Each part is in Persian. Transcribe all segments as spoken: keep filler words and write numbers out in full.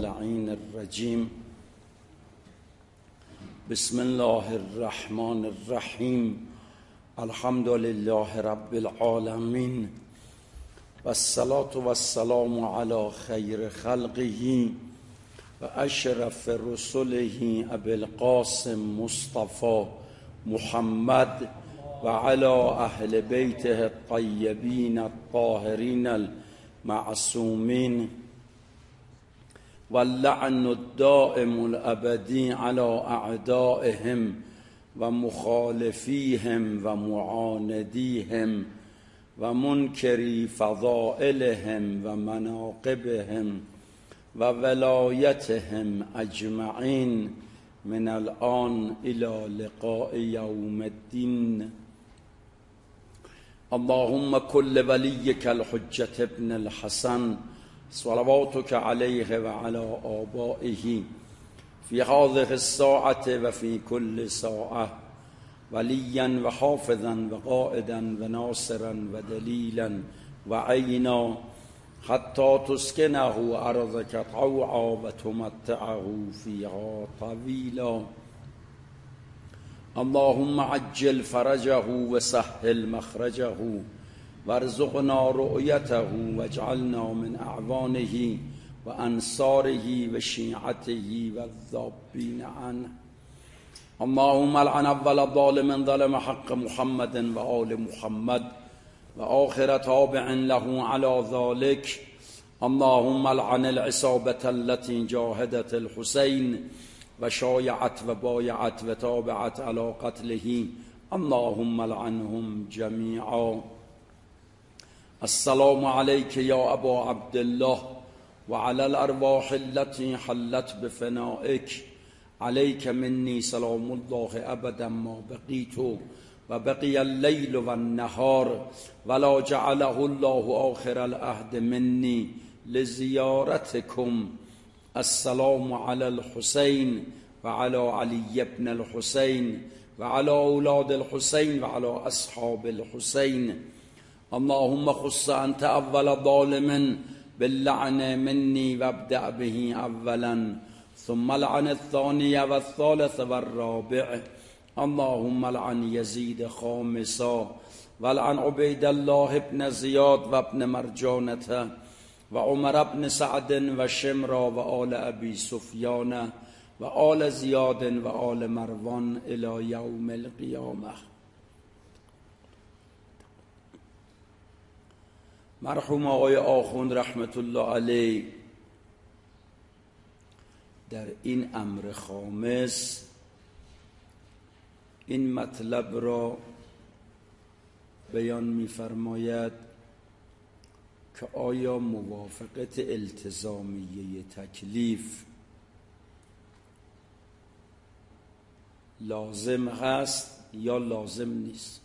اللعين الرجيم. بسم الله الرحمن الرحيم. الحمد لله رب العالمين، والصلاة والسلام على خير خلقه وأشرف رسله أبي القاسم مصطفى محمد وعلى أهل بيته الطيبين الطاهرين المعصومين، واللعن الدائم الأبدي على أعدائهم ومخالفيهم ومعانديهم ومنكري فضائلهم ومناقبهم وولايتهم أجمعين من الآن إلى لقاء يوم الدين. اللهم كل وليك الحجة ابن الحسن صلواتك عليه وعلى آبائه في هذه الساعة وفي كل ساعة وليا وحافظا وقائدا وناصرا ودليلا وعينا حتى تسكنه أرضك طوعا وتمتعه فيها طويلا. اللهم عجل فرجه وسهل مخرجه وارزقنا رؤيته واجعلنا من أعوانه وأنصاره وشيعته والذابين عنه. اللهم لعن أول ظالم ظلم حق محمد وآل محمد وآخر تابع له على ذلك. اللهم لعن العصابة التي جاهدت الحسين وشايعت وبايعت وتابعت على قتله. اللهم لعنهم جميعا. السلام عليك يا أبا عبد الله وعلى الأرواح التي حلت بفنائك. عليك مني سلام الله أبدا ما بقيت وبقي الليل والنهار، ولا جعله الله آخر العهد مني لزيارتكم. السلام على الحسين وعلى علي بن الحسين وعلى أولاد الحسين وعلى أصحاب الحسين. اللهم خص أنت أول ظالم باللعن مني وابدأ به أولا، ثم لعن الثاني والثالث والرابع. اللهم لعن يزيد خامسا، ولعن عبيد الله بن زياد وابن مرجانة وعمر بن سعد وشمرا وآل أبي سفيان وآل زياد وآل مروان إلى يوم القيامة. مرحوم آقای آخوند رحمت الله علیه در این امر خامس این مطلب را بیان می‌فرماید که آیا موافقت التزامیه تکلیف لازم هست یا لازم نیست.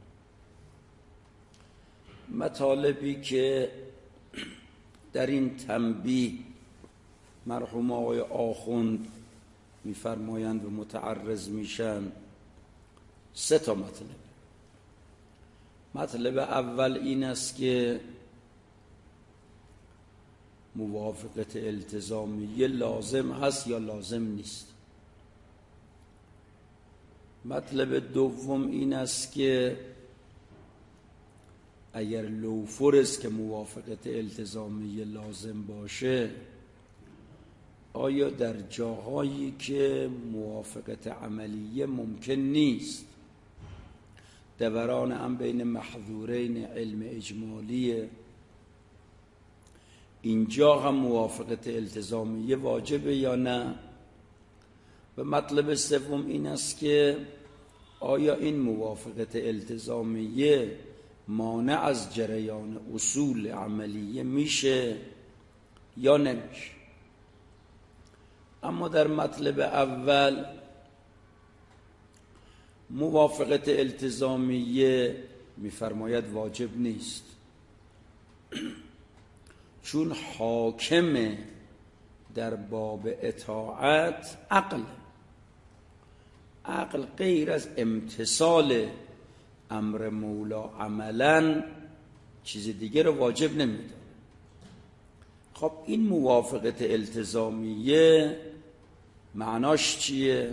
مطالبی که در این تنبیه مرحوم آقای آخوند می‌فرمایند و متعرض میشن سه تا مطلب. مطلب اول این است که موافقت التزامیه لازم هست یا لازم نیست. مطلب دوم این است که اگر لو فرض که موافقت التزامیه لازم باشه، آیا در جاهایی که موافقت عملیه ممکن نیست، دوران هم بین محظورین علم اجمالیه، اینجا هم موافقت التزامیه واجبه یا نه؟ و مطلب سوم این است که آیا این موافقت التزامیه مانع از جریان اصول عملیه میشه یا نمیشه؟ اما در مطلب اول موافقت التزامیه میفرماید واجب نیست، چون حاکم در باب اطاعت عقل عقل غیر از امتثال امر مولا عملا چیز دیگه رو واجب نمیده. خب این موافقت التزامیه معناش چیه؟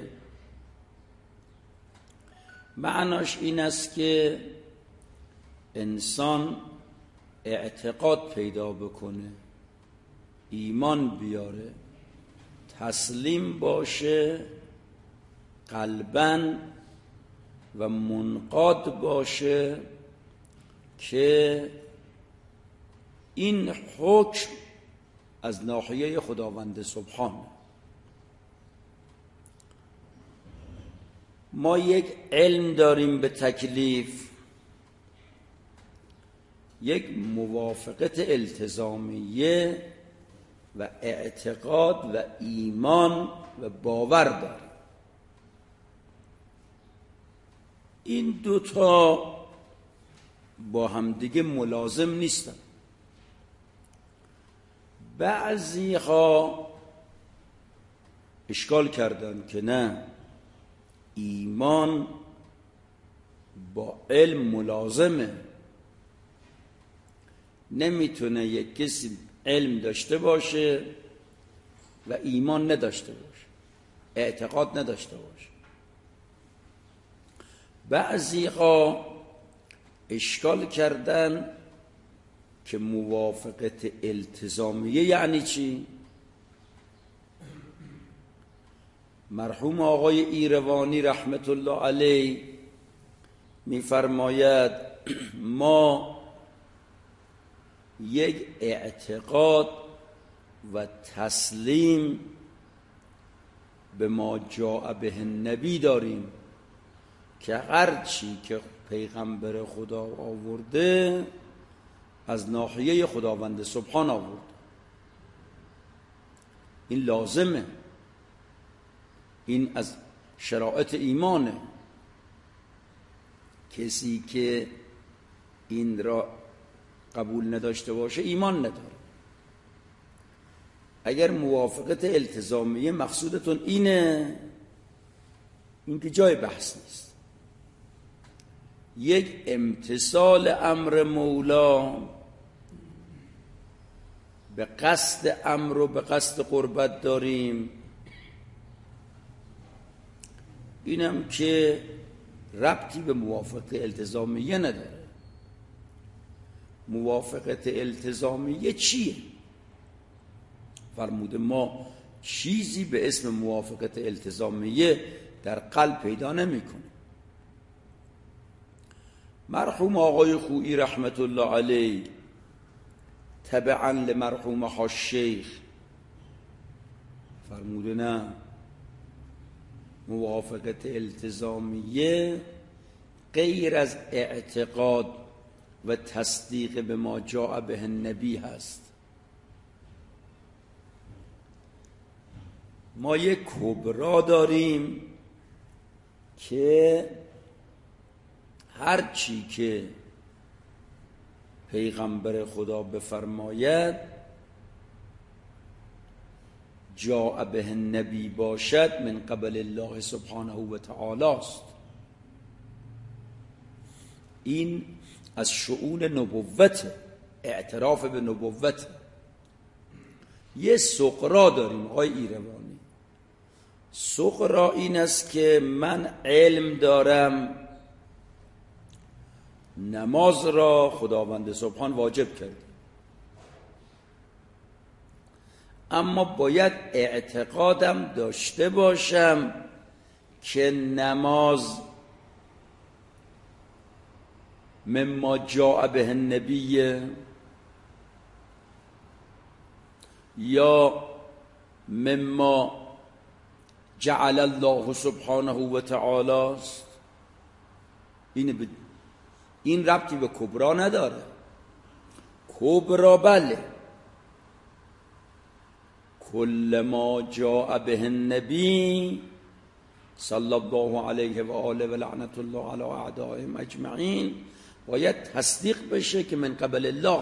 معناش این است که انسان اعتقاد پیدا بکنه، ایمان بیاره، تسلیم باشه قلباً و منقاد باشه که این حکم از ناحیه خداوند سبحان. ما یک علم داریم به تکلیف، یک موافقت التزامیه و اعتقاد و ایمان و باور داریم. این دوتا با همدیگه ملازم نیستن. بعضی ها اشکال کردن که نه، ایمان با علم ملازمه. نمیتونه یک کسی علم داشته باشه و ایمان نداشته باشه، اعتقاد نداشته باشه. بعضی ها اشکال کردن که موافقت التزامیه یعنی چی؟ مرحوم آقای ایروانی رحمت الله علیه می‌فرماید ما یک اعتقاد و تسلیم به ما جاء به النبی داریم که هر چی که پیغمبر خدا آورده از ناحیه خداوند سبحان آورد. این لازمه، این از شرائط ایمانه. کسی که این را قبول نداشته باشه ایمان نداره. اگر موافقت التزامیه مقصودتون اینه، این که جای بحث نیست. یک امتثال امر مولا به قصد امر و به قصد قربت داریم، اینم که ربطی به موافقت التزامیه نداره. موافقت التزامیه چیه؟ فرموده ما چیزی به اسم موافقت التزامیه در قلب پیدا نمی کنیم. مرحوم آقای خویی رحمت الله علیه تبعا لمرحوم الشیخ فرموده نه، موافقت التزامیه غیر از اعتقاد و تصدیق به ما جاء به النبی هست. ما یک کبرا داریم که هر چی که پیغمبر خدا بفرماید جاء به النبی باشد من قبل الله سبحانه و تعالی است. این از شؤون نبوت، اعتراف به نبوت. یه سغرا داریم آقای ایروانی. سغرا این است که من علم دارم نماز را خداوند سبحان واجب کرد، اما باید اعتقادم داشته باشم که نماز مما جاء به النبی یا مما جعل الله سبحانه و تعالی است. این ب... این ربطی به کبرا نداره. کبرا بله، کل ما جاء به النبی صلی الله علیه و آله و لعنت الله علی اعدائهم اجمعین باید تصدیق بشه که من قبل الله.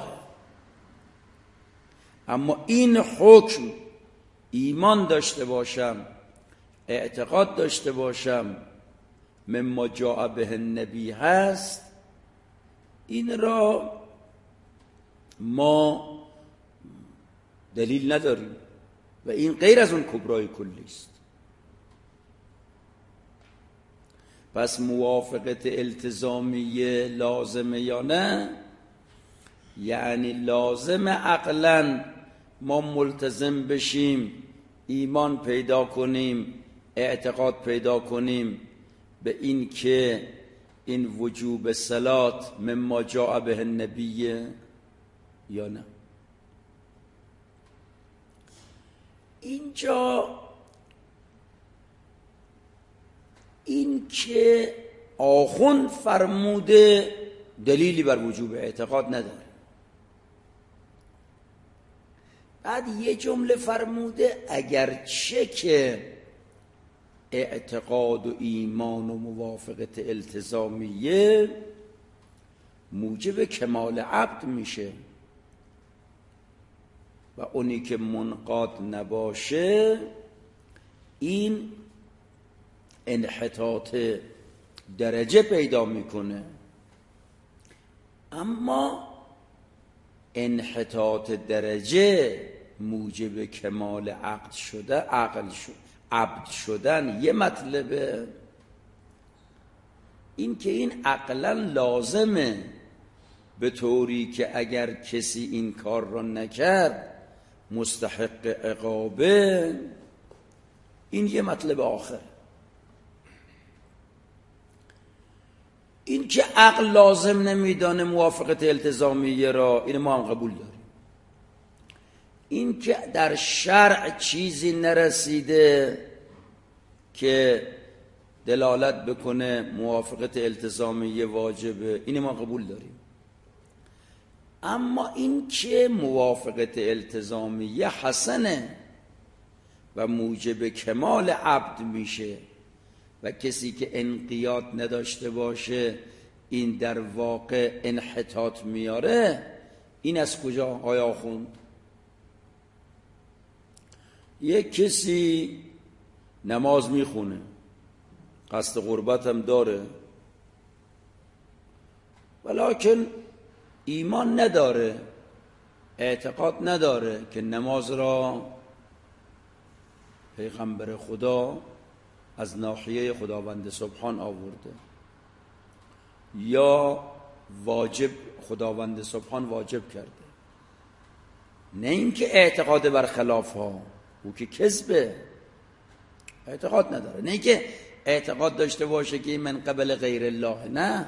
اما این حکم ایمان داشته باشم، اعتقاد داشته باشم مما جاء به النبی هست، این را ما دلیل نداریم و این غیر از اون کبرای کلی است. پس موافقت التزامیه لازمه یا نه؟ یعنی لازم عقلاً ما ملتزم بشیم، ایمان پیدا کنیم، اعتقاد پیدا کنیم به این که این وجوب صلات مما جاء به النبی یا نه؟ اینجا این که آخوند فرموده دلیلی بر وجوب اعتقاد نداره، بعد یه جمله فرموده اگرچه که اعتقاد و ایمان و موافقت التزامیه موجب کمال عبد میشه و اونی که منقاد نباشه این انحطاط درجه پیدا میکنه. اما انحطاط درجه موجب کمال عقد شده عقل شد عبد شدن یه مطلبه، این که این عقلا لازمه به طوری که اگر کسی این کار را نکرد مستحق عقابه، این یه مطلب آخر. این که عقل لازم نمیدانه موافقت التزامیه را، این ما هم قبول داریم. این که در شرع چیزی نرسیده که دلالت بکنه موافقت التزامیه واجبه، این ما قبول داریم. اما این که موافقت التزامیه حسنه و موجب کمال عبد میشه و کسی که انقیاد نداشته باشه این در واقع انحطاط میاره، این از کجا آیا خوند؟ یک کسی نماز میخونه، قصد قربت هم داره، ولکن ایمان نداره، اعتقاد نداره که نماز را پیغمبر خدا از ناحیه خداوند سبحان آورده یا واجب خداوند سبحان واجب کرده. نه اینکه اعتقاد بر خلاف ها، او که کذبه، اعتقاد نداره. نه اینکه اعتقاد داشته باشه که من قبل غیر الله، نه،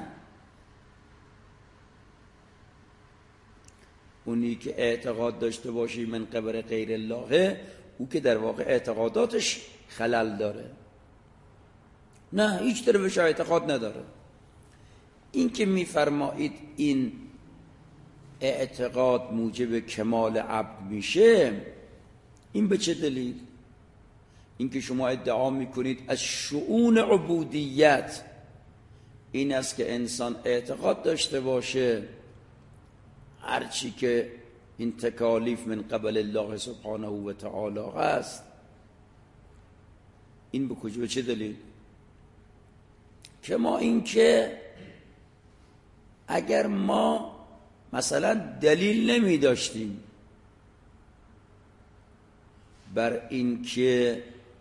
اونی که اعتقاد داشته باشه من قبل غیر الله، او که در واقع اعتقاداتش خلل داره. نه، هیچ طرفش اعتقاد نداره. این که میفرمایید این اعتقاد موجب کمال عبد میشه، این به چه دلیل؟ این که شما ادعا میکنید از شؤون عبودیت این است که انسان اعتقاد داشته باشه هرچی که این تکالیف من قبل الله سبحانه و تعالی هست، این به کجا، به چه دلیل؟ که ما این که اگر ما مثلا دلیل نمی داشتیم بر این که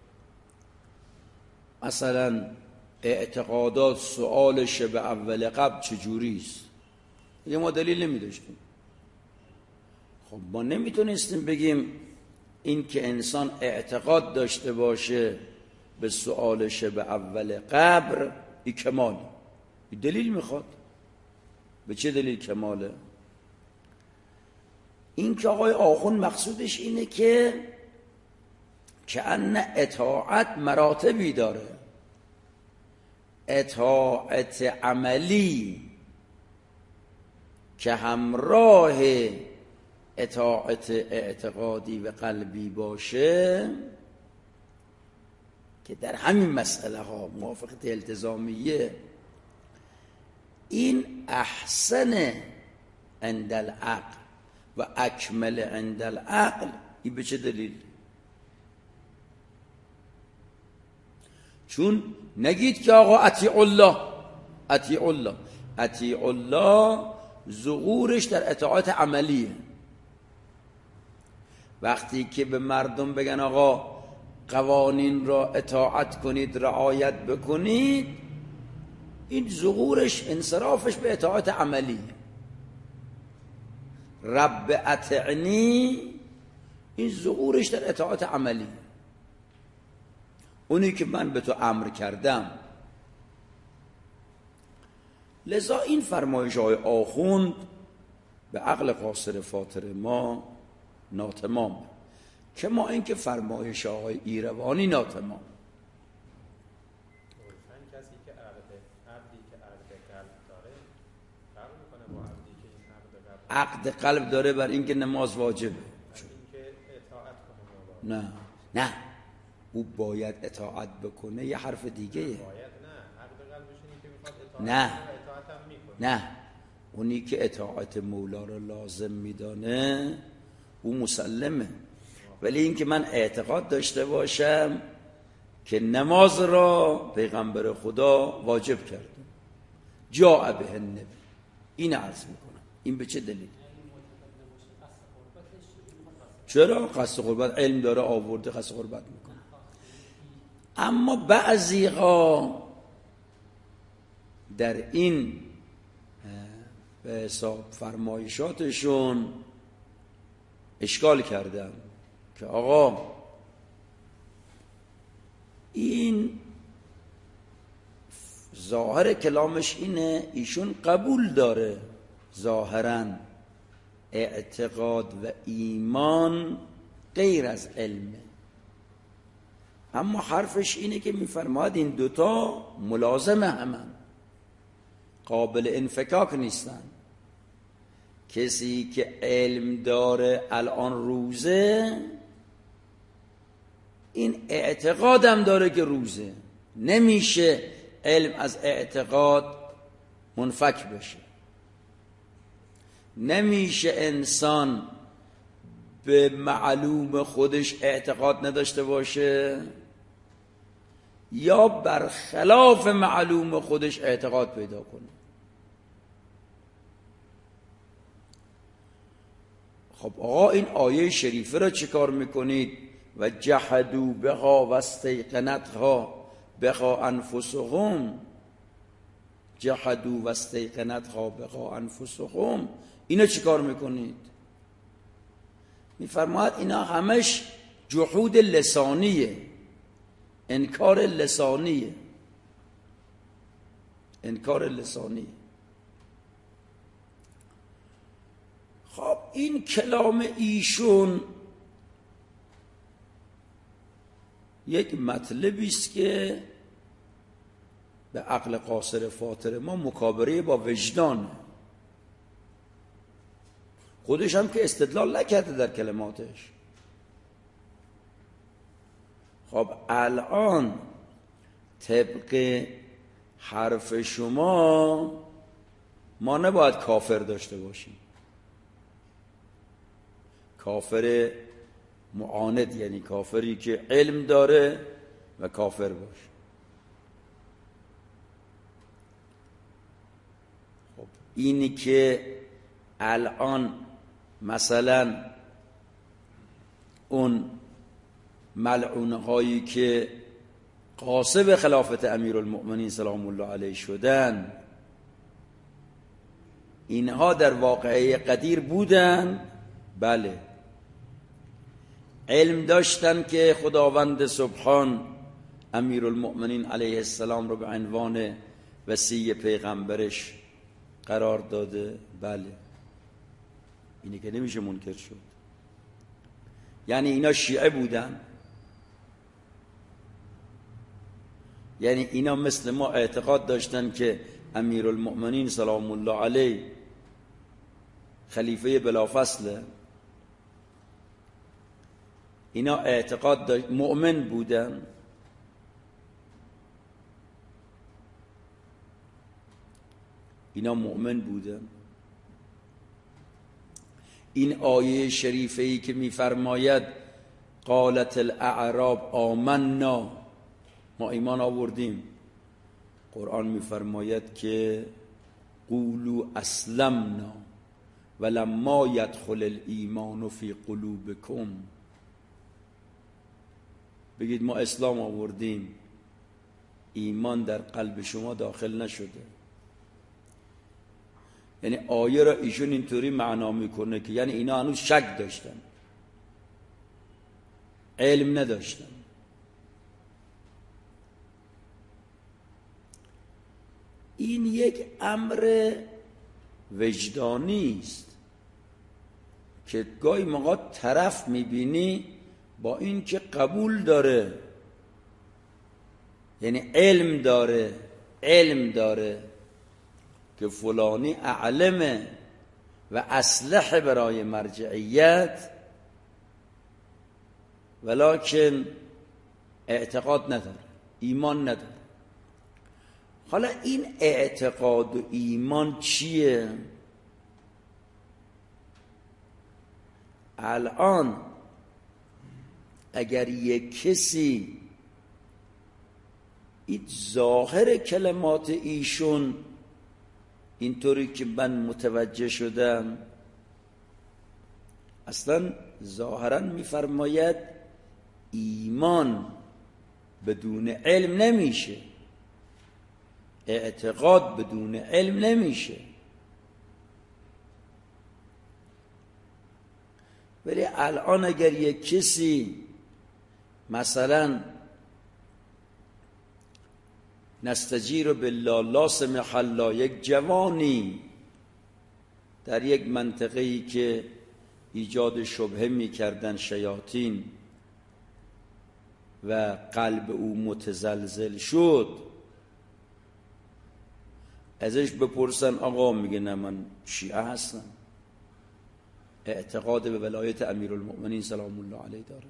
مثلا اعتقادات سؤالش به اول قبل چجوری است، اگه ما دلیل نمی داشتیم، خب ما نمیتونستیم بگیم این که انسان اعتقاد داشته باشه به سؤالش به اول قبر این کماله. این دلیل میخواد. به چه دلیل کماله؟ این که آقای آخوند مقصودش اینه که کأن اطاعت مراتبی داره، اطاعت عملی که همراه اطاعت اعتقادی و قلبی باشه، که در همین مسئله ها موافقت التزامیه این احسن عند العقل و اکمل عند العقل. این به چه دلیل؟ چون نگید که آقا اطیع الله، اطیع الله اطیع الله ظهورش در اطاعت عملیه، وقتی که به مردم بگن آقا قوانین را اطاعت کنید، رعایت بکنید، این ظهورش انصرافش به اطاعت عملی. رب اطعنی، این ظهورش در اطاعت عملی. اونی که من به تو امر کردم. لذا این فرمایش های آخوند به عقل قاصر فاطر ما ناتمام، که ما این که فرمایش های ایروانی ناتمام. کسی که عقد عقدی که عقد قلب داره فرق میکنه با عقدی که این عقد قلب عقد قلب داره بر اینکه نماز واجبه، اینکه اطاعت کنه. نه نه او باید اطاعت بکنه، یه حرف دیگه. باید نه، عقد قلبش اینه که میخواد اطاعت نه کنه، اطاعت هم میکنه. نه، اونی که اطاعت مولا رو لازم میدانه او مسلمه. ولی این که من اعتقاد داشته باشم که نماز را پیغمبر خدا واجب کرده، جاء به النبی، این عرض میکنم. این به چه دلیل؟ چرا؟ قصد قربت علم داره آورده، قصد قربت میکنه. اما بعضی ها در این به حساب فرمایشاتشون اشکال کردن که آقا این ظاهر کلامش اینه، ایشون قبول داره ظاهراً اعتقاد و ایمان غیر از علمه، اما حرفش اینه که میفرماد این دوتا ملازم همن، قابل انفکاک نیستن. کسی که علم داره الان روزه، این اعتقادم داره که روزه، نمیشه علم از اعتقاد منفک بشه. نمیشه انسان به معلوم خودش اعتقاد نداشته باشه یا برخلاف معلوم خودش اعتقاد پیدا کنه. خب آقا این آیه شریفه را چه کار میکنید؟ و جحدوا بها و استیقنتها بها انفسهم، جحدوا و استیقنتها بها انفسهم، اینا چه کار میکنید؟ میفرماید اینا همش جحود لسانیه، انکار لسانیه، انکار لسانیه. خب این کلام ایشون یک مطلبی است که به عقل قاصر فاطر ما مکابره با وجدانه. خودش هم که استدلال نکرده در کلماتش. خب الان طبق حرف شما ما نباید کافر داشته باشیم، کافر معاند، یعنی کافری که علم داره و کافر باشه. خب اینی که الان مثلا اون ملعونه هایی که غاصب خلافت امیرالمؤمنین سلام الله علیه شدن، اینها در واقعه قدیر بودن؟ بله، علم داشتن که خداوند سبحان امیرالمؤمنین علیه السلام رو به عنوان وصی پیغمبرش قرار داده؟ بله، اینی که نمیشه منکر شد. یعنی اینا شیعه بودن؟ یعنی اینا مثل ما اعتقاد داشتن که امیرالمؤمنین سلام الله علیه خلیفه بلافصله؟ اینا اعتقاد داشت مؤمن بودن؟ اینا مؤمن بودن؟ این آیه شریفه ای که میفرماید قالت الاعراب آمنا، ما ایمان آوردیم، قرآن میفرماید که قولوا اسلمنا ولما یدخل الایمان فی قلوبکم، بگید ما اسلام آوردیم، ایمان در قلب شما داخل نشده. یعنی آیه را ایشون اینطوری معنا میکنه که یعنی اینا هنوز شک داشتن، علم نداشتن. این یک امر وجدانی است که گاهی موقع طرف میبینی با این که قبول داره، یعنی علم داره علم داره که فلانی اعلمه و اصلح برای مرجعیت، ولکن اعتقاد نداره، ایمان نداره. حالا این اعتقاد و ایمان چیه؟ الان اگر یک کسی این ظاهر کلمات ایشون اینطوری که من متوجه شدم، اصلا ظاهرا میفرماید ایمان بدون علم نمیشه، اعتقاد بدون علم نمیشه. ولی الان اگر یک کسی مثلا نستجیر بالله لا سمح الله، یک جوانی در یک منطقه‌ای که ایجاد شبهه می‌کردن شیاطین و قلب او متزلزل شد، ازش بپرسن آقا، میگه نه من شیعه هستم، اعتقاد به ولایت امیرالمؤمنین سلام الله علیه داره.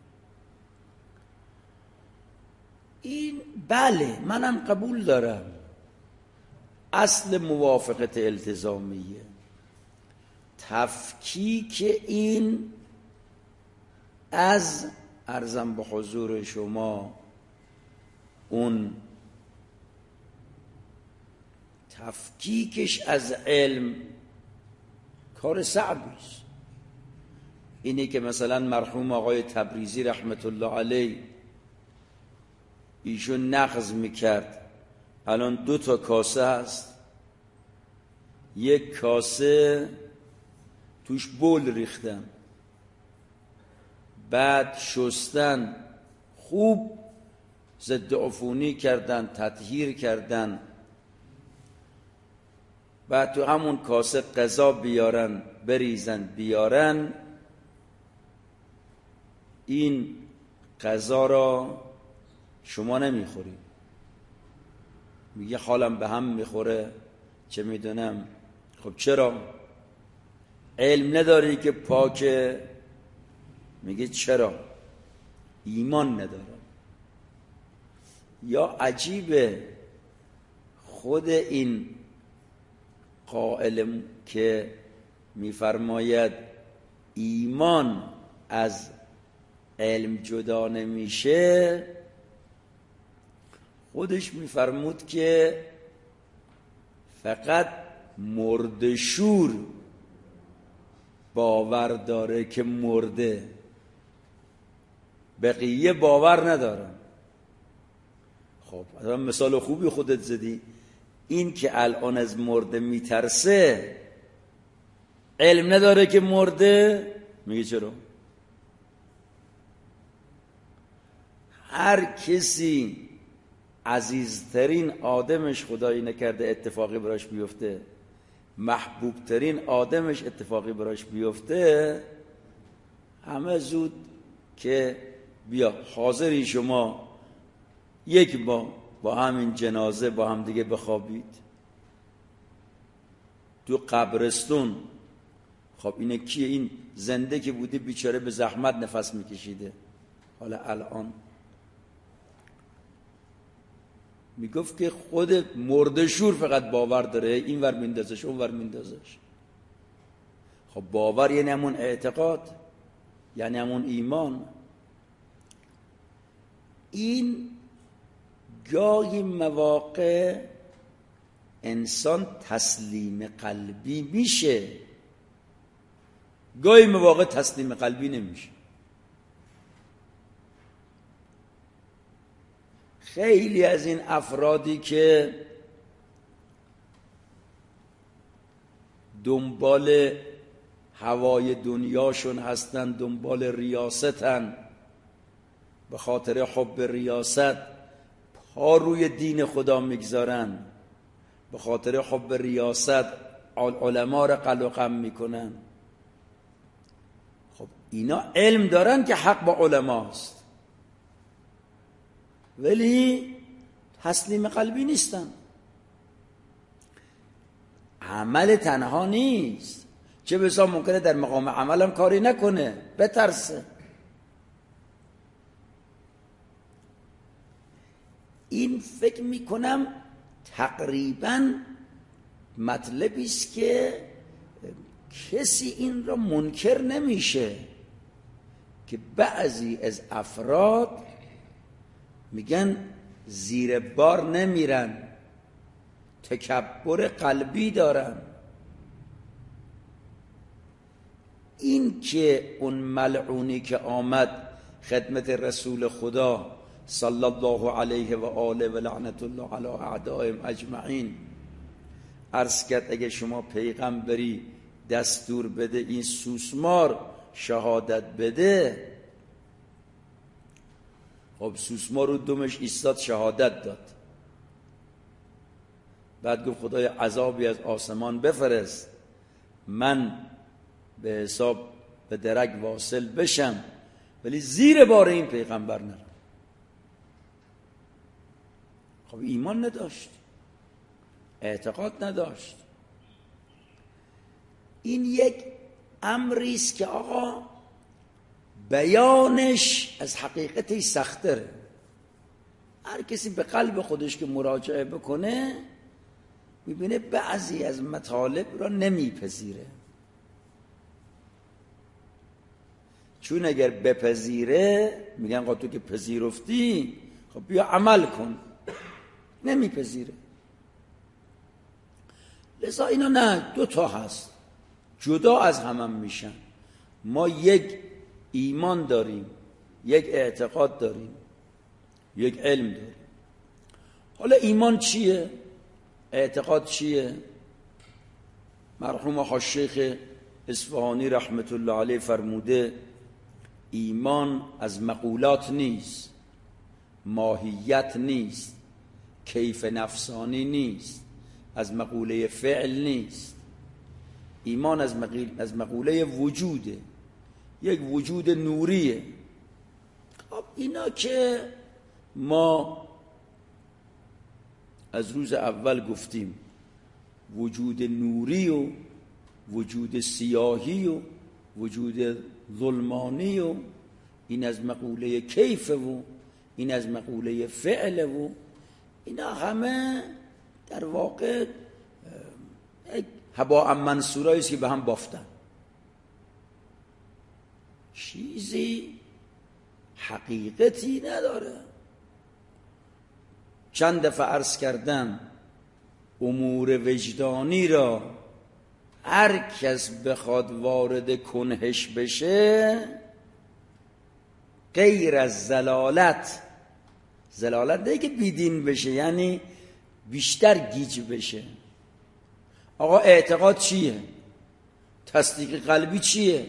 این بله منم قبول دارم، اصل موافقت التزامیه. تفکیک این از عرضم به حضور شما اون تفکیکش از علم کار صعبی است. اینه که مثلا مرحوم آقای تبریزی رحمت الله علیه ایشون نقض میکرد، الان دو تا کاسه هست، یک کاسه توش بول ریختن، بعد شستن، خوب ضد عفونی کردن، تطهیر کردن، بعد تو همون کاسه غذا بیارن بریزن بیارن، این غذا را شما نمیخوری. میگه حالم به هم میخوره، چه میدونم. خب چرا؟ علم نداری که پاکه؟ میگه چرا؟ ایمان ندارم. یا عجیبه خود این قائل که میفرماید ایمان از علم جدا نمیشه، خودش میفرمود که فقط مردشور باور داره که مرده، بقیه باور ندارن. خب الان مثال خوبی خودت زدی. این که الان از مرده میترسه علم نداره که مرده، میگه چرا؟ هر کسی عزیزترین آدمش خدایی نکرده اتفاقی براش بیفته، محبوبترین آدمش اتفاقی براش بیفته، همه زود که بیا حاضری شما یک با با همین جنازه با هم دیگه بخوابید تو قبرستون. خب اینه کیه؟ این زنده که بوده بیچاره به زحمت نفس میکشیده، حالا الان میگفت که خود مردشور فقط باور داره، این ور میندازش اون ور میندازش. خب باور یعنی همون اعتقاد، یعنی همون ایمان. این گاهی مواقع انسان تسلیم قلبی میشه، گاهی مواقع تسلیم قلبی نمیشه. خیلی از این افرادی که دنبال هوای دنیاشون هستن، دنبال ریاستن، به خاطر حب ریاست پا روی دین خدا میگذارن، به خاطر حب ریاست علما را قل و قم میکنن. خب اینا علم دارن که حق با علماست، ولی تسلیم قلبی نیستن. عمل تنها نیست، چه بسا ممکنه در مقام عملم کاری نکنه، بترسه. این فکر میکنم تقریبا مطلبی است که کسی این را منکر نمیشه که بعضی از افراد میگن زیر بار نمیرن، تکبر قلبی دارن. این که اون ملعونی که آمد خدمت رسول خدا صلی الله علیه و آله و لعنت الله علی اعدائهم اجمعین عرض کرد اگه شما پیغمبری دستور بده این سوسمار شهادت بده، خب سوسمار رو دمش ایستاد شهادت داد. بعد گفت خدای عذابی از آسمان بفرست من به حساب به درک واصل بشم، ولی زیر بار این پیغمبر نرم. خب ایمان نداشت، اعتقاد نداشت. این یک امری است که آقا بیانش از حقیقتش سختره. هر کسی به قلب خودش که مراجعه بکنه میبینه بعضی از مطالب را نمیپذیره، چون اگر بپذیره میگن آقا تو که پذیرفتی خب بیا عمل کن، نمیپذیره. لذا اینا نه، دو تا هست، جدا از همم میشن. ما یک ایمان داریم، یک اعتقاد داریم، یک علم داریم. حالا ایمان چیه؟ اعتقاد چیه؟ مرحوم آقا شیخ اصفهانی رحمت الله علیه فرموده ایمان از مقولات نیست، ماهیت نیست، کیف نفسانی نیست، از مقوله فعل نیست. ایمان از مقوله, از مقوله وجوده، یک وجود نوریه. خب اینا که ما از روز اول گفتیم وجود نوری و وجود سیاهی و وجود ظلمانی و این از مقوله کیف و این از مقوله فعل و اینا همه در واقع هباء منثورایی است که به هم بافتن، چیزی حقیقتی نداره. چند دفعه عرض کردم امور وجدانی را هر کس بخواد وارد کنهش بشه غیر از زلالت، زلالت نه که بیدین بشه، یعنی بیشتر گیج بشه. آقا اعتقاد چیه؟ تصدیق قلبی چیه؟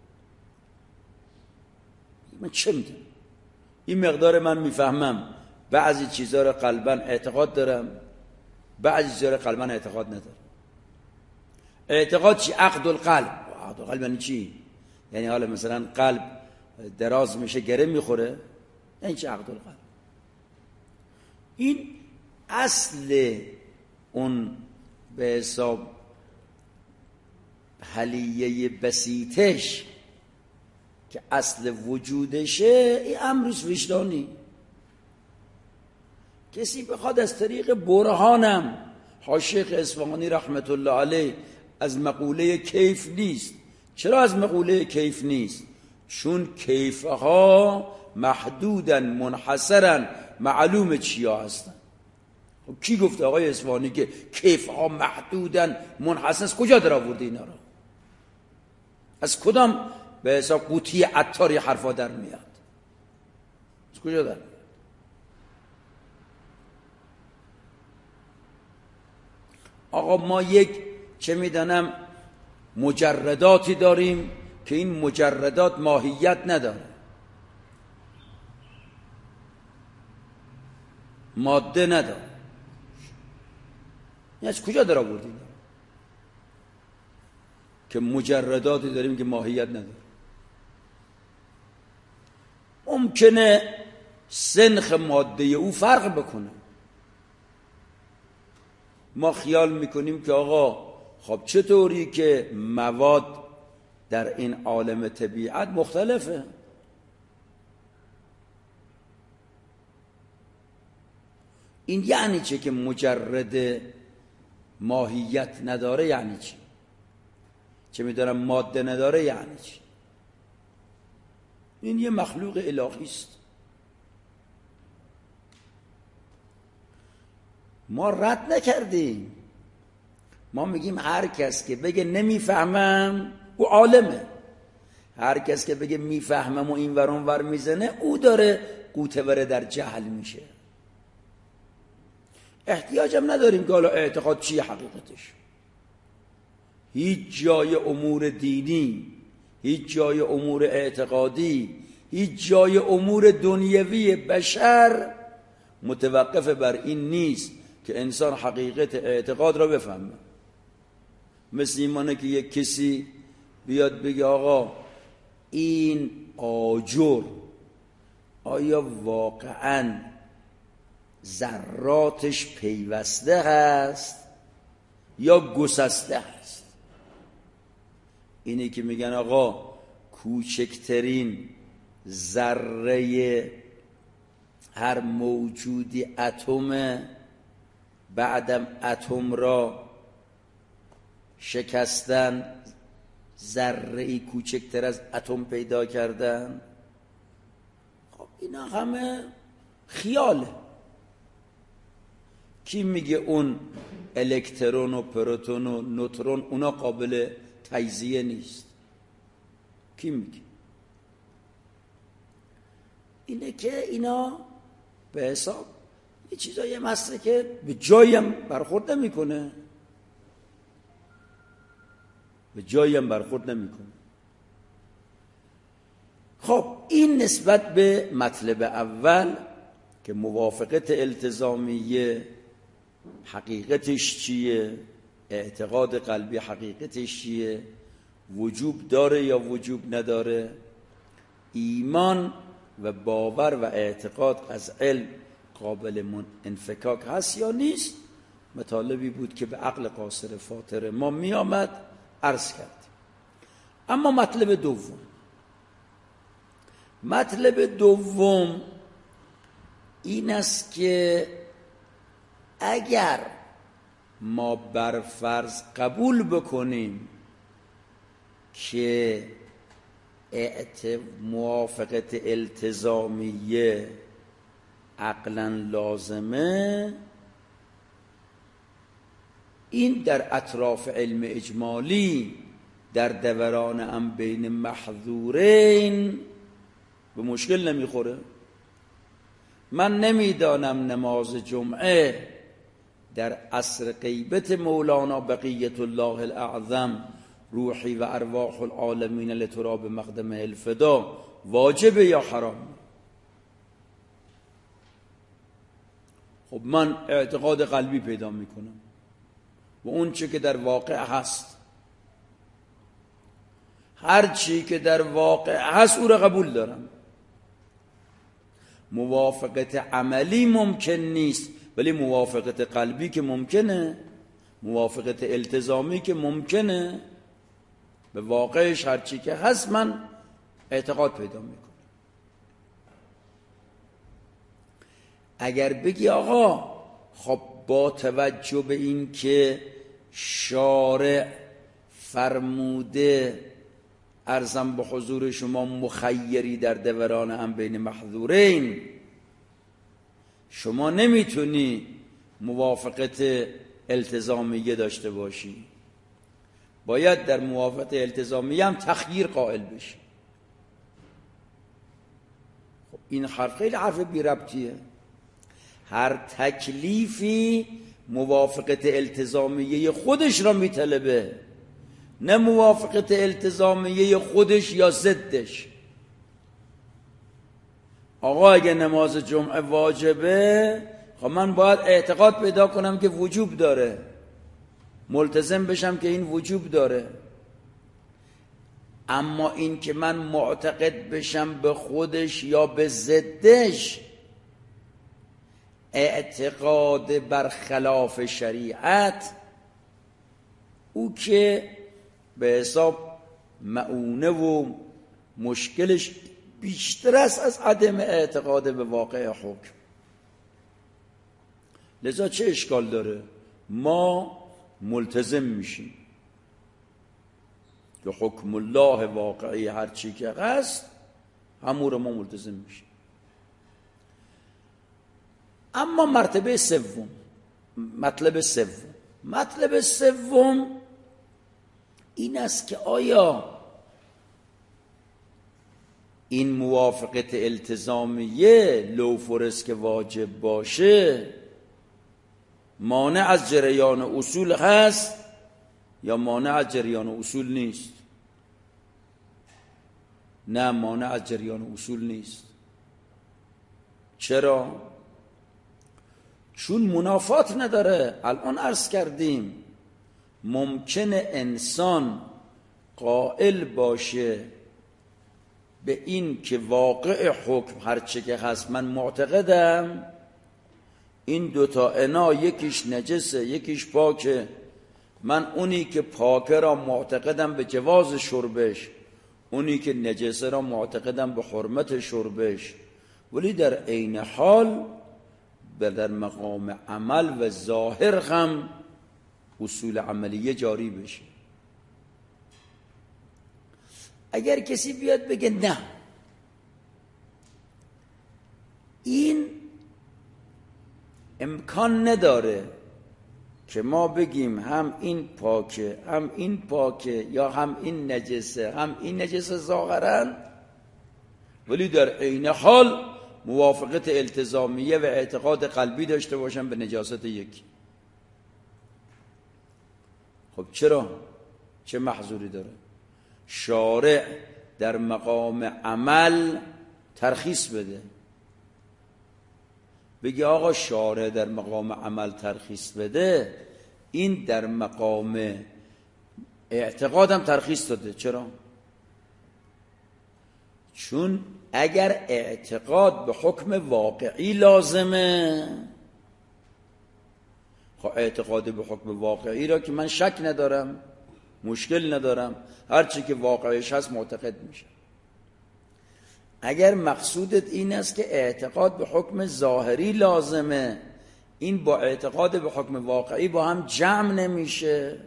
من چه میدونم؟ این مقدار من میفهمم بعضی چیزها را قلبا اعتقاد دارم، بعضی چیزها را قلبا اعتقاد ندارم. اعتقاد چی؟ عقد القلب. عقد القلب یعنی چی؟ یعنی حالا مثلا قلب دراز میشه گره میخوره، یعنی چی عقد القلب؟ این اصل اون به حساب حلیه بسیطش که اصل وجودشه، این امروز وجدانی. کسی بخواد از طریق برهانم، حاشیخ اصفهانی رحمت الله علیه از مقوله کیف نیست. چرا از مقوله کیف نیست؟ چون کیفها محدودن منحصرن، معلوم چیا هستن. خب کی گفته آقای اصفهانی که کیفها محدودن منحصر؟ کجا در آورده اینا را؟ از کدام به حساب قوطی عطاری حرفا در میاد؟ از کجا در میاد؟ آقا ما یک چه میدانم مجرداتی داریم که این مجردات ماهیت نداره، ماده نداره. این از کجا در آوردیم که مجرداتی داریم که ماهیت نداره؟ ممکنه سنخ ماده او فرق بکنه. ما خیال میکنیم که آقا خب چطوری که مواد در این عالم طبیعت مختلفه؟ این یعنی چه که مجرد ماهیت نداره؟ یعنی چی؟ چه میدارم ماده نداره یعنی چی؟ این یه مخلوق الهی است. ما رد نکردیم. ما میگیم هر کس که بگه نمیفهمم او عالمه، هر کس که بگه میفهمم و این ور اون ور میزنه او داره قوطه‌وره در جهل میشه. احتیاجم نداریم که حالا اعتقاد چیه حقیقتش. هیچ جای امور دینی، هیچ جای امور اعتقادی، هیچ جای امور دنیوی بشر متوقف بر این نیست که انسان حقیقت اعتقاد را بفهمه. مثل ایمانه که یک کسی بیاد بگه آقا این آجر آیا واقعاً ذراتش پیوسته هست یا گسسته هست؟ اینی که میگن آقا کوچکترین ذره هر موجودی اتم، بعدم اتم را شکستن ذره‌ای کوچکتر از اتم پیدا کردن. خب اینا همه خیاله. کی میگه اون الکترون و پروتون و نوترون اونا قابل تجزیه نیست؟ کی میگه؟ اینه که اینا به حساب یه چیزایی هم هسته که به جایم برخورد نمیکنه، به جایم برخورد نمیکنه. خب این نسبت به مطلب اول که موافقت التزامیه حقیقتش چیه، اعتقاد قلبی حقیقتش چیه، وجوب داره یا وجوب نداره، ایمان و باور و اعتقاد از علم قابل انفکاک هست یا نیست، مطالبی بود که به عقل قاصر فاطر ما می آمد عرض کردیم. اما مطلب دوم، مطلب دوم این است که اگر ما بر فرض قبول بکنیم که اعت... موافقت التزامیه عقلا لازمه، این در اطراف علم اجمالی در دوران هم بین محظورین به مشکل نمیخوره. من نمیدانم نماز جمعه در عصر غیبت مولانا بقیت الله الاعظم روحی و ارواح العالمین لتراب مقدمه الفدا واجب یا حرام. خب من اعتقاد قلبی پیدا میکنم و اون چی که در واقع هست، هر چی که در واقع هست او را قبول دارم. موافقت عملی ممکن نیست، ولی موافقت قلبی که ممکنه، موافقت التزامی که ممکنه، به واقعش هر چی که هست من اعتقاد پیدا میکنم. اگر بگی آقا خب با توجه به این که شارع فرموده عرضم به حضور شما مخیری در دوران هم بین محظورین، شما نمیتونی موافقت التزامیه داشته باشی، باید در موافقه التزامیه هم تخییر قائل بشیم. خب این حرف خیلی حرف بی ربطیه. هر تکلیفی موافقت التزامیه خودش را میطلبه، نه موافقت التزامیه خودش یا ضدش. آقا اگه نماز جمعه واجبه، خب من باید اعتقاد پیدا کنم که وجوب داره، ملتزم بشم که این وجوب داره. اما این که من معتقد بشم به خودش یا به ضدش، اعتقاد برخلاف شریعت، او که به حساب مؤونه و مشکلش بیشتر است از عدم اعتقاد به واقع حکم. لذا چه اشکال داره؟ ما ملتزم میشیم که حکم الله واقعی هر چی که هست همون رو ما ملتزم میشیم. اما مرتبه سوم، مطلب سوم مطلب سوم این است که آیا این موافقت التزامیه لو فرض که واجب باشه مانع از جریان اصول هست یا مانع از جریان اصول نیست؟ نه، مانع از جریان اصول نیست. چرا؟ چون منافات نداره. الان عرض کردیم ممکنه انسان قائل باشه به این که واقع حکم هرچه که هست من معتقدم این دوتا انا یکیش نجسه یکیش پاکه، من اونی که پاکه را معتقدم به جواز شربش، اونی که نجسه را معتقدم به حرمت شربش، ولی در عین حال در مقام عمل و ظاهر هم اصول عملیه جاری بشه. اگر کسی بیاد بگه نه این امکان نداره که ما بگیم هم این پاکه هم این پاکه یا هم این نجسه هم این نجسه ظاهرا، ولی در عین حال موافقت التزامیه و اعتقاد قلبی داشته باشن به نجاست یکی. خب چرا؟ چه محظوری داره؟ شارع در مقام عمل ترخیص بده، بگی آقا شارع در مقام عمل ترخیص بده، این در مقام اعتقادم ترخیص داده. چرا؟ چون اگر اعتقاد به حکم واقعی لازمه، خب اعتقاد به حکم واقعی را که من شک ندارم، مشکل ندارم، هرچی که واقعیش هست معتقد میشه. اگر مقصودت این است که اعتقاد به حکم ظاهری لازمه، این با اعتقاد به حکم واقعی با هم جمع نمیشه.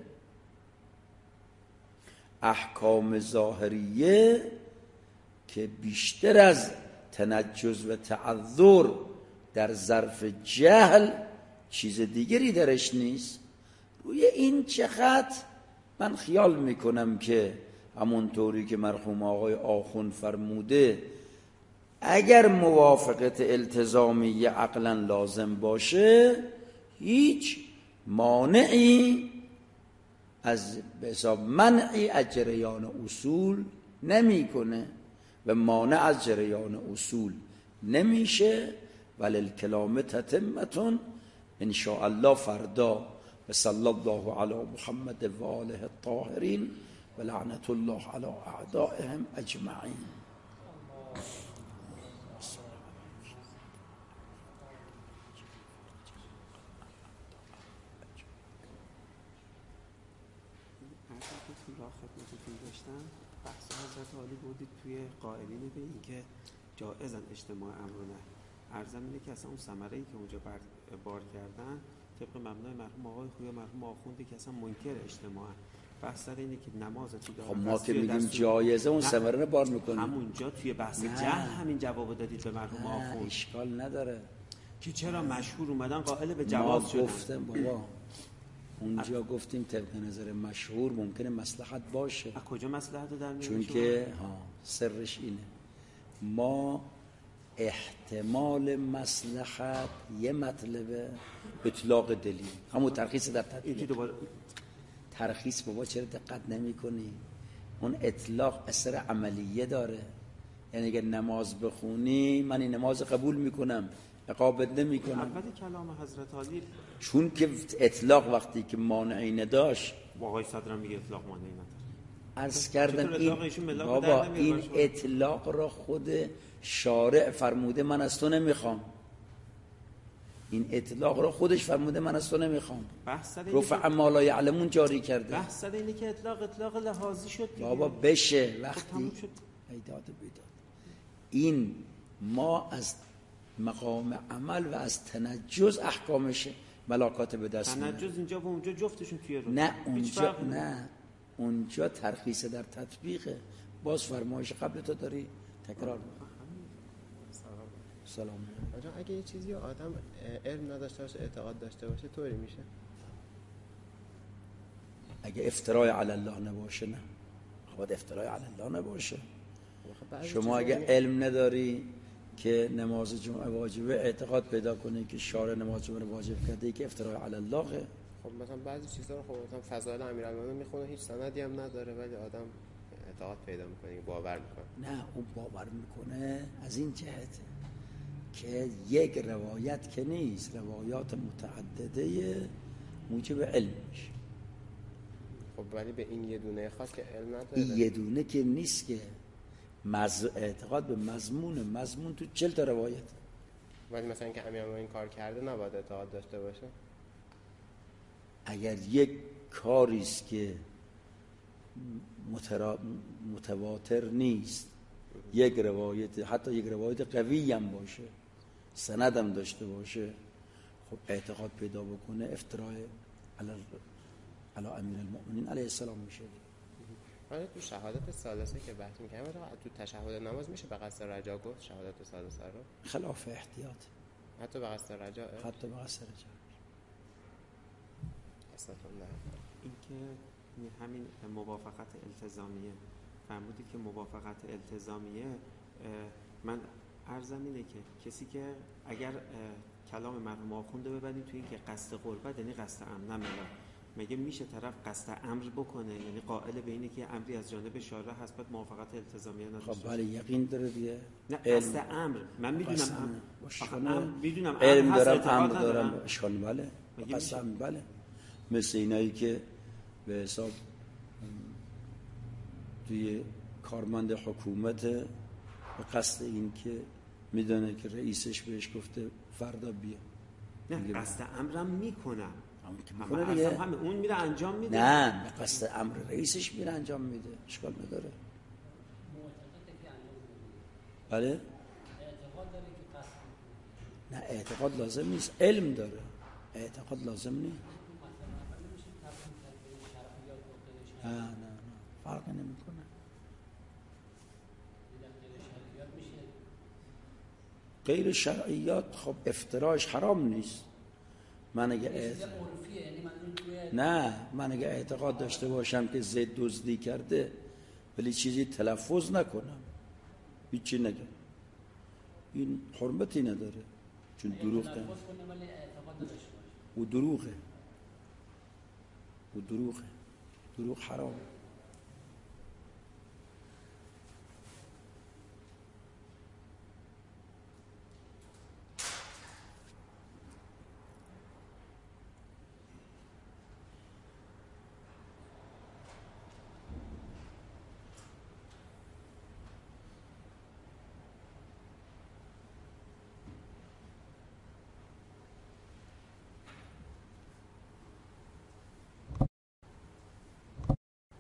احکام ظاهریه که بیشتر از تنجز و تعذر در ظرف جهل چیز دیگری درش نیست. روی این چه خط من خیال میکنم که همونطوری که مرحوم آقای آخوند فرموده، اگر موافقت التزامی عقلا لازم باشه هیچ مانعی از به حساب منعی از جریان اصول نمیکنه و مانع از جریان اصول نمیشه. وللکلام تتمتون ان شاء الله فردا. و صلی الله علی محمد و آله الطاهرین و لعنت الله علی اعدائهم اجمعین. بحث حضرت عالی بودید توی قائلین به این که جائزن اجتماع امر و نهی. عرضم اینه که اصلا اون ثمره‌ای که اونجا بار کردن طبق مبنای مرحوم آقای خویا مرحوم آخوندی که اصلا منکر اجتماع. بحث سر اینه که نماز تو داره. خب ما که میگیم جایزه اون ثمره رو بار میکنیم. همونجا توی بحث جهل همین جواب دادید به مرحوم آخوند. اشکال نداره که چرا مشهور اومدن قائل به جواز شدن. ما گفتم بابا اونجا گفتیم طبق نظر مشهور ممکنه مصلحت باشه. از کجا مصلحت رو در میارید؟ چون که ها سرش اینه، ما احتمال مصلحت یه مطلبه، اطلاق دلیل، همون ترخیص در تطبیق. دوباره ترخیص بابا چرا دقت نمی کنی؟ اون اطلاق اثر عملیه داره، یعنی اگه نماز بخونی من این نماز قبول میکنم، عقابت نمی کنم. اول کلام حضرت علی چون که اطلاق وقتی که مانعی نداشت، آقای صدرم میگه اطلاق مانعی نداره. عرض کردم این بابا این اطلاق را خود شارع فرموده من از تو نمیخوام، این اطلاق را خودش فرموده من از تو نمیخوام، رفع ما لا یعلمون جاری کرده. بحث سر اینه که اطلاق اطلاق لحاظی شد دیگه. بابا بشه وقتی ایداد بیداد. این ما از مقام عمل و از تنجز احکامشه ملاکات به دست میاره. تنجز اینجا و اونجا جفتشون توی رو نه اونجا نه اونجا ترخیص در تطبیقه. باز فرمایش قبل تو داری تکرار میکنی. سلام. آجا اگه یه چیزی آدم علم نداشته باشه اعتقاد داشته باشه طوری میشه؟ اگه افترای علی الله نباشه نه، خب افترای علی الله نباشه. شما اگه علم نداری که نماز جمعه واجبه، اعتقاد پیدا کنی که شارع نماز جمعه واجب کرده که افترای علی الله. خب مثلا بعضی چیزا رو خب مثلا فضائل امیرالمومنین میخونه هیچ سندی هم نداره ولی آدم اعتقاد پیدا میکنه، باور میکنه. نه اون باور میکنه از این جهت که یک روایت که نیست، روایات متعدده موجب علم میشه. خب ولی به این یه دونه خاص که علم نداره، این یه دونه که نیست که مز... اعتقاد به مضمون مضمون تو چهل تا روایت. ولی مثلا اینکه امیرالمومنین کار کرده نباید اعتقاد داشته باشه. اگر یک کاری است که مترا... متواتر نیست، یک روایت حتی یک روایت قوی هم باشه، سند هم داشته باشه، خب اعتقاد پیدا بکنه افتراء علی علی امیرالمومنین علیه السلام میشه. حالا تو شهادت ثالثه که بحث می‌کنیم تو تشهد نماز میشه به قصد رجا گفت شهادت ثالثه رو؟ خلاف احتیاط. حتی به قصد رجا؟ حتی به قصد رجا. این که همین موافقت التزامیه فرمودی که موافقت التزامیه، من عرضم اینه که کسی که اگر کلام مرحوم آخونده ببریم توی این که قصد قربت یعنی قصد امر نه، مگه میشه طرف قصد امر بکنه یعنی قائل به اینه که امری از جانب شارع هست بعد موافقت التزامیه نداشته؟ خب بله یقین داره دیگه. نه قصد امر من میدونم امر میدونم علم دارم امر دارم اشکال بله قصد امر بله، مثل اینایی که به حساب توی کارمند حکومت به قصد این که میدونه که رئیسش بهش گفته فردا بیا. نه قصد امرم میکنم میکنه دیگه، همه اون میره انجام میده. نه به قصد امر رئیسش میره انجام میده، اشکال نداره. بله اعتقاد داره که قصد نه اعتقاد لازم نیست، علم داره، اعتقاد لازم نیست. نه نه نه فرق نمیکنه. غیر شرعیات خب افتراش حرام نیست. من اگه اعتقاد... نه من اگه اعتقاد داشته باشم که زید دزدی کرده ولی چیزی تلفظ نکنم هیچی نگم، این حرمتی نداره چون دروغ کنه. او دروغه، او دروغه، دروغ حرام.